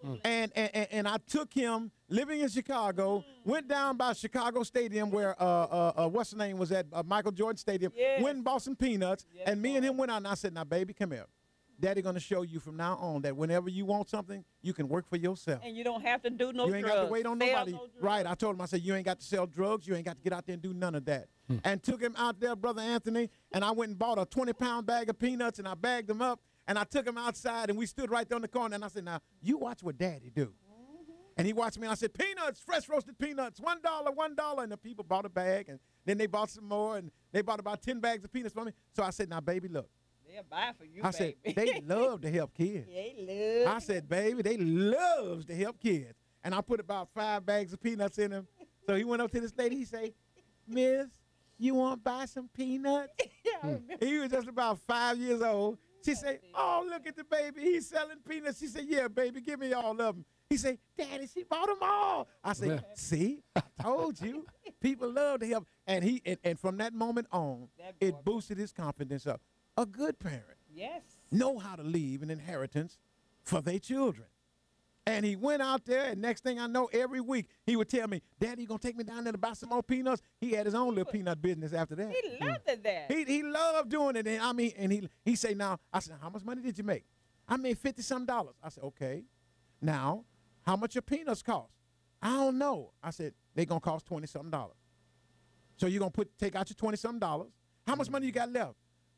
And I took him, living in Chicago, went down by Chicago Stadium where what's the name was at, Michael Jordan Stadium, went and bought some peanuts, and me and him went out, and I said, now, baby, come here. Daddy going to show you from now on that whenever you want something, you can work for yourself. And you don't have to do no drugs. You ain't got to wait on nobody. No right. I told him, I said, you ain't got to sell drugs. You ain't got to get out there and do none of that. And took him out there, Brother Anthony, and I went and bought a 20-pound bag of peanuts, and I bagged them up, and I took him outside, and we stood right there on the corner, and I said, now, you watch what Daddy do. And he watched me, and I said, peanuts, fresh roasted peanuts, $1, $1. And the people bought a bag, and then they bought some more, and they bought about 10 bags of peanuts for me. So I said, now, baby, look. They'll buy for you, I said, they love to help kids. They love. I said, baby, they loves to help kids. And I put about 5 bags of peanuts in him. So he went up to this lady. He said, Miss, you want to buy some peanuts? He was just about 5 years old. She said, oh, look at the baby. He's selling peanuts. She said, yeah, baby, give me all of them. He said, Daddy, she bought them all. I said, see, I told you. People love to help. And and from that moment on, it boosted his confidence up. A good parent know how to leave an inheritance for their children. And he went out there, and next thing I know, every week he would tell me, Daddy, you going to take me down there to buy some more peanuts? He had his own little peanut business after that. He loved that. He loved doing it. And I mean, and he say, now, I said, how much money did you make? I made $50-some. I said, okay. Now, how much your peanuts cost? I don't know. I said, they going to cost $20-something. So you're going to take out your $20-something. How much money you got left?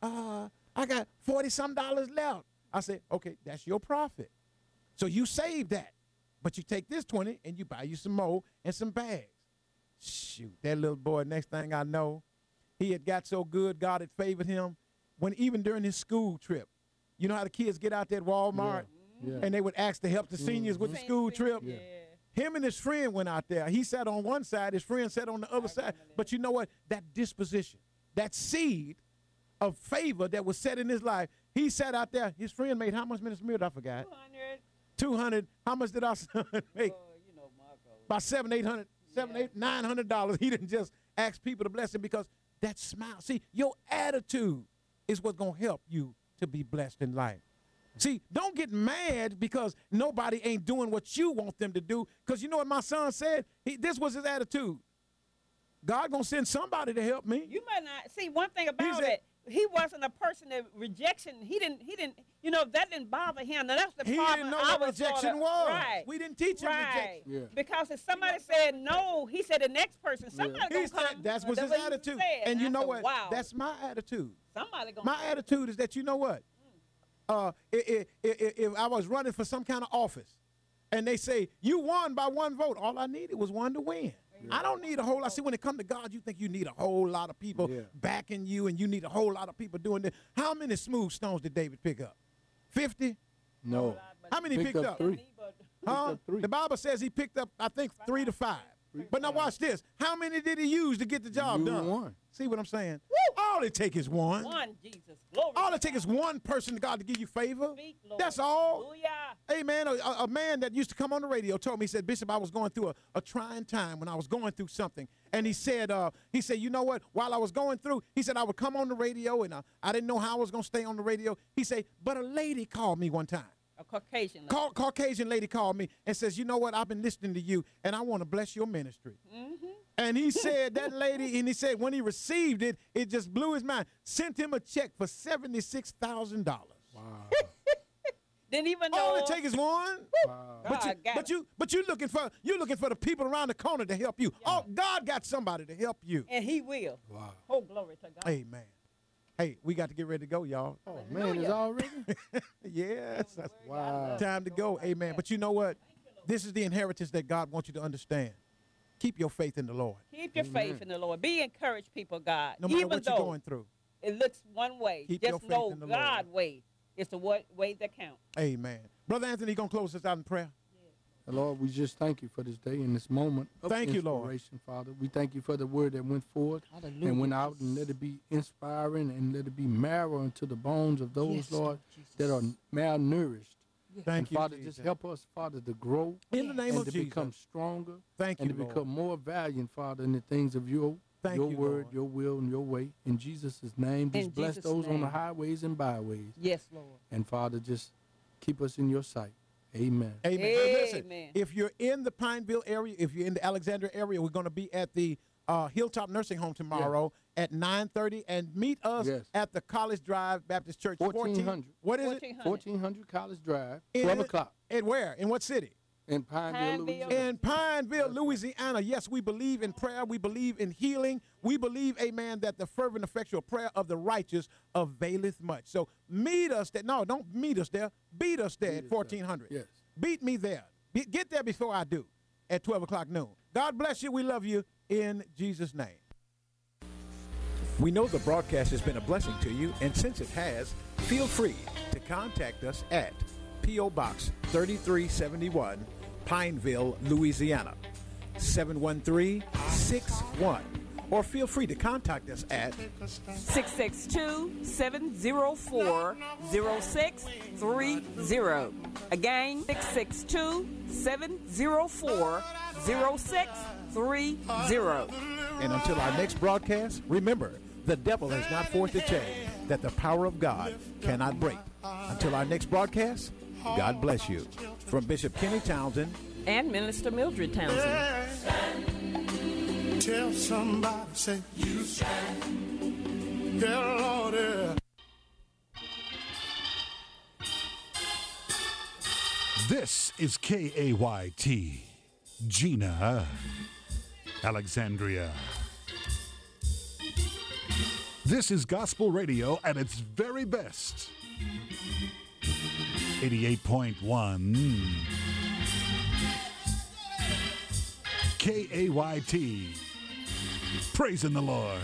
I got $40-some left. I said, okay, that's your profit. So you save that, but you take this 20 and you buy you some more and some bags. Shoot, that little boy, next thing I know, he had got so good, God had favored him. When even during his school trip, you know how the kids get out there at Walmart and they would ask to help the seniors with the school trip? Him and his friend went out there. He sat on one side, his friend sat on the other side. But you know what? That disposition, that seed of favor that was set in his life, he sat out there. His friend made how much minutes meal? I forgot. 200. How much did our son make? About $700, $900. He didn't just ask people to bless him because that smile. See, your attitude is what's going to help you to be blessed in life. See, don't get mad because nobody ain't doing what you want them to do. Because you know what my son said? This was his attitude. God going to send somebody to help me. You might not. See, one thing about it, he wasn't a person that rejection. He didn't, you know, that didn't bother him. Now, that's the problem. He didn't know what rejection was. Right. We didn't teach him rejection. Yeah. Because if somebody said no, he said the next person, somebody going to come. That was his attitude. And you know what? Wow. That's my attitude. Somebody going My attitude is that, you know what? If I was running for some kind of office and they say, you won by 1 vote, all I needed was 1 to win. I don't need a whole lot. See, when it comes to God, you think you need a whole lot of people backing you and you need a whole lot of people doing this. How many smooth stones did David pick up? 50? No. How many picked up? 3. Huh? The Bible says he picked up, I think, 3 to 5. But now watch this. How many did he use to get the job done? 1. See what I'm saying? All it takes is 1. 1, Jesus. Glory. All it takes is 1 person to God to give you favor. Speak, Lord. That's all. Hallelujah. Hey, man, a man that used to come on the radio told me, he said, Bishop, I was going through a trying time when I was going through something. And he said, you know what? While I was going through, he said, I would come on the radio, and I didn't know how I was going to stay on the radio. He said, but a lady called me one time. A Caucasian lady. Caucasian lady called me and says, you know what? I've been listening to you, and I want to bless your ministry. And he said, that lady, and he said when he received it, it just blew his mind. Sent him a check for $76,000. Wow. Didn't even know. All it takes is 1. Wow. But you're looking for the people around the corner to help you. Yeah. Oh, God got somebody to help you. And he will. Wow. Oh, glory to God. Amen. Hey, we got to get ready to go, y'all. Oh, man, it's already? Yes. Wow. Time to go. Amen. But you know what? This is the inheritance that God wants you to understand. Keep your faith in the Lord. Keep your faith in the Lord. Be encouraged, people, God. No matter Even what you're going through. It looks one way. Keep your Just faith know in the God's Lord. way is the way that counts. Amen. Brother Anthony, going to close us out in prayer? Lord, we just thank you for this day and this moment of inspiration, Father. We thank you for the word that went forth and went out, and let it be inspiring and let it be marrow into the bones of those, Lord, that are malnourished. Thank you, Father, just help us, Father, to grow in the name of to Jesus. Become stronger. Thank you, and to Lord. become more valiant, Father, in the things of your word, Lord. your will, and your way. In Jesus' name, just bless those on the highways and byways. Yes, Lord. And Father, just keep us in your sight. Amen. Amen. Amen. Listen, if you're in the Pineville area, if you're in the Alexandria area, we're going to be at the Hilltop Nursing Home tomorrow at 9:30, and meet us at the College Drive Baptist Church. 1400. What is it? 1400 College Drive, In 12 o'clock. And where? In what city? In Pineville, Louisiana. In Pineville, Louisiana. Yes, we believe in prayer. We believe in healing. We believe, amen, that the fervent, effectual prayer of the righteous availeth much. So meet us there. No, don't meet us there. Beat us there at 1400. Yes. Beat me there. Get there before I do at 12 o'clock noon. God bless you. We love you in Jesus' name. We know the broadcast has been a blessing to you, and since it has, feel free to contact us at P.O. Box 3371, Pineville, Louisiana, 71361. Or feel free to contact us at 662-704-0630. Again, 662-704-0630. And until our next broadcast, remember, the devil has not forced a chain that the power of God cannot break. Until our next broadcast, God bless you. From Bishop Kenny Townsend and Minister Mildred Townsend. Tell somebody, say, you stand. Yeah, Lord, yeah. This is KAYT, Gina, Alexandria. This is gospel radio at its very best. 88.1 KAYT. Praising the Lord.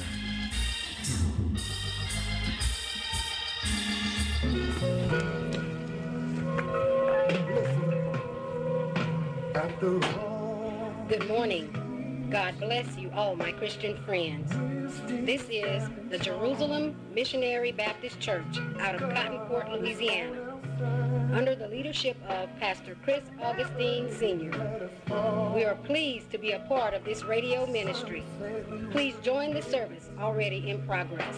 Good morning. God bless you all, my Christian friends. This is the Jerusalem Missionary Baptist Church out of Cotton Court, Louisiana, under the leadership of Pastor Chris Augustine Sr. We are pleased to be a part of this radio ministry. Please join the service already in progress.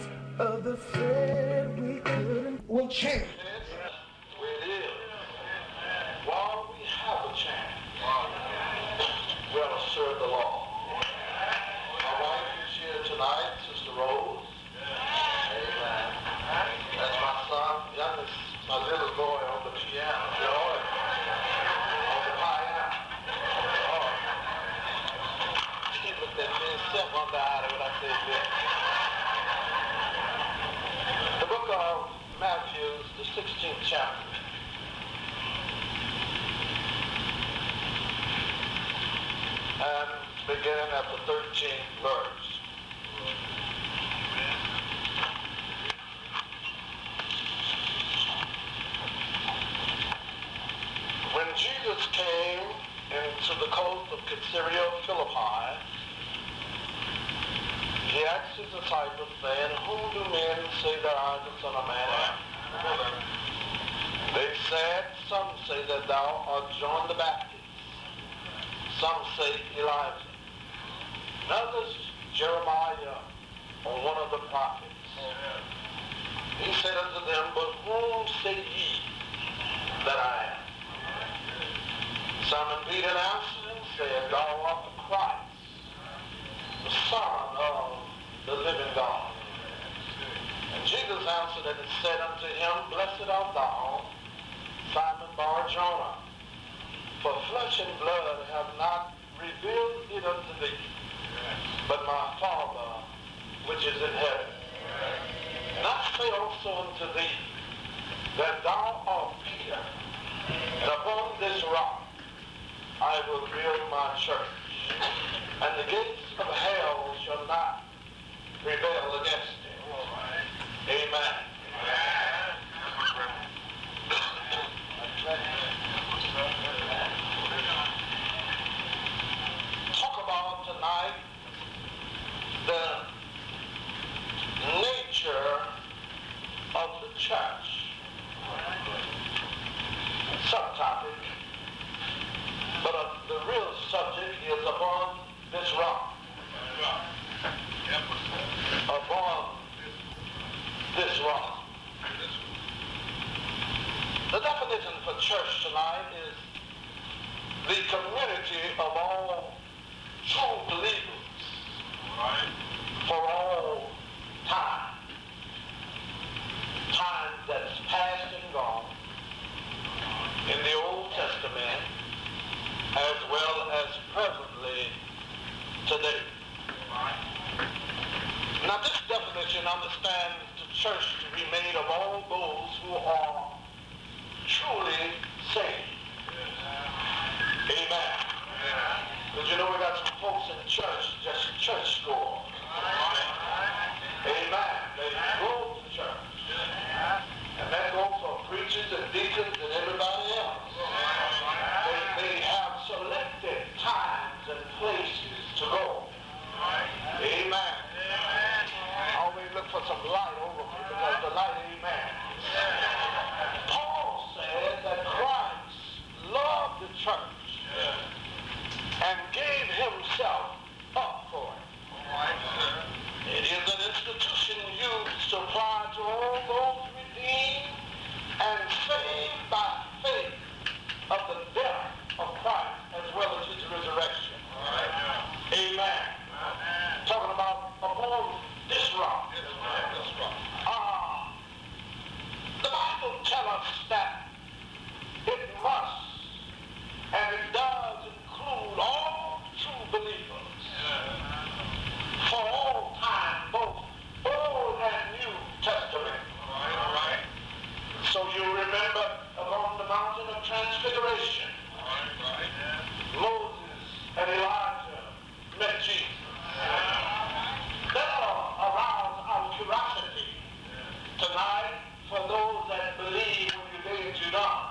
We'll change. While we have a chance, we ought to serve the Lord. My wife is here tonight, Sister Rose. Amen. That's my son, youngest, my little boy on the piano. On the piano. He looked at me and sent one eye when I said that. The book of Matthew, the 16th chapter. And beginning at the 13th verse. When Jesus came into the coast of Caesarea Philippi, he asked his disciples, saying, "Whom do men say that I, the Son of Man, am?" They said, "Some say that thou art John the Baptist. Some say Elijah. And others, Jeremiah, or one of the prophets." He said unto them, "But whom say ye that I am?" Simon Peter answered and said, "Thou art the Christ, the Son of the living God." And Jesus answered and said unto him, "Blessed art thou, Simon Bar-Jonah, for flesh and blood have not revealed it unto thee, but my Father which is in heaven. And I say also unto thee, that thou art Peter, and upon this rock I will build my church, and the gates of hell shall not prevail against it." Amen. Talk about tonight the nature of the church. Subtopic, but the real subject is upon this rock. Upon But you know, we got some folks in church, just church school. Amen. They go to church. And that goes for preachers and deacons and everybody else. They have selected times and places to go. Amen. I always look for some light over me because the light, amen. Paul said that Christ loved the church and gave himself up for it. It is an institution used to apply to all those redeemed and saved by faith of the death of Christ as well as his resurrection. Amen. Talking about upon this rock. The Bible tells us that it must and it does include all true believers for all time, both Old and New Testament. So you remember upon the mountain of transfiguration, Moses and Elijah met Jesus. That'll arouse our curiosity tonight for those that believe when your days are done.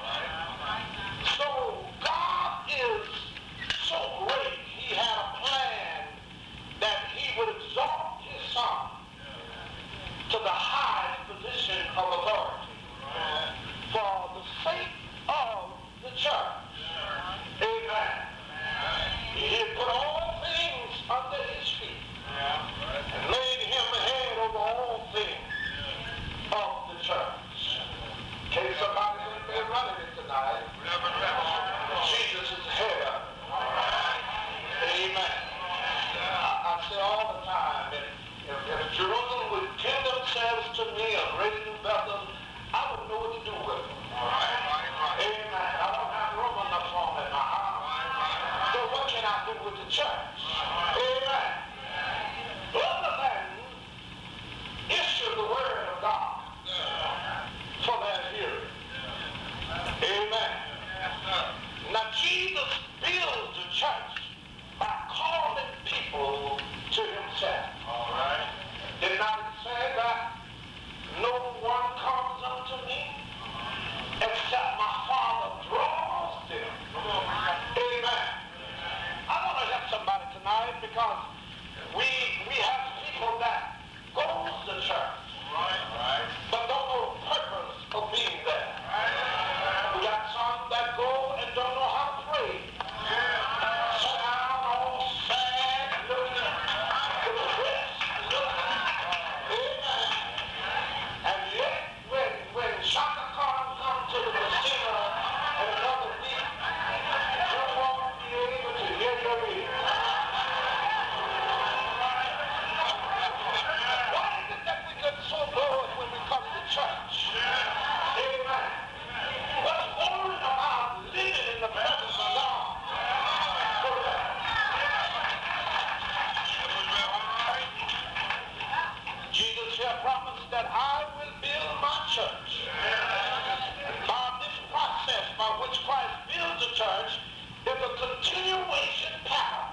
So God is so great, he had a plan that he would exalt his son to the highest position of authority for the sake of the church. Amen. He put all things under his feet and made him head over all things of the church. In case somebody's in there running it tonight, Jesus is the head of it. Amen. I say all the time, if Jerusalem would give themselves to me, a great new Bethel, I wouldn't know what to do with them. Amen. I don't have room enough for them in my house. So what can I do with the church? Amen. Other than issue the word of God for their hearing. Amen. Now Jesus builds the church by calling people to himself. Did not it say that no one comes unto me except my Father draws them? Amen. I want to help somebody tonight because we have people that go to the church but don't know the purpose of being there. We got some that go and don't know how to pray. Sit down all sad, looking depressed, amen. And yet when Shaka Khan comes to the casino and another week, you won't be able to hear your ears. Why is it that we get so bored when we come to church? Amen. What's worried about living in the presence of God? Jesus here promised that I will build my church. And by this process by which Christ builds the church is a continuation pattern